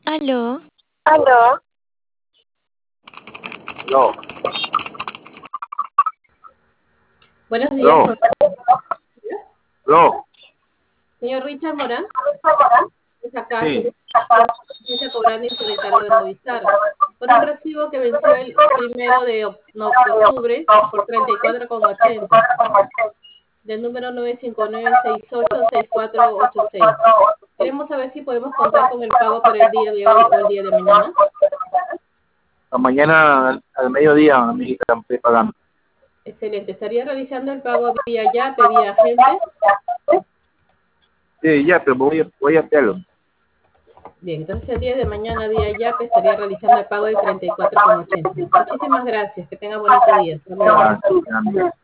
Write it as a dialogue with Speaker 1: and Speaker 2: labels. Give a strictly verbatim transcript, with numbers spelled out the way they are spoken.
Speaker 1: Aló.
Speaker 2: Aló. No.
Speaker 3: Buenos días,
Speaker 2: No.
Speaker 3: con-
Speaker 2: No.
Speaker 3: señor Richard Morán. Es acá,
Speaker 2: Sí.
Speaker 3: su agencia cobrando y su recargo de Movistar. Por un recibo que venció el primero de, oc- no, de octubre por treinta y cuatro con ochenta, del número nueve cinco nueve seis ocho seis cuatro ocho seis. Queremos saber si podemos contar con el pago para el día de hoy o el día de mañana.
Speaker 2: La mañana al, al mediodía, amiguita, estoy pagando.
Speaker 3: Excelente. ¿Estaría realizando el pago vía Yape, vía agente?
Speaker 2: Sí, ya, pero voy a, voy a hacerlo.
Speaker 3: Bien, entonces el día de mañana vía Yape estaría realizando el pago de treinta y cuatro con ochenta. Muchísimas gracias. Que tenga bonito día. Hasta luego.
Speaker 2: Ah, sí, amiga.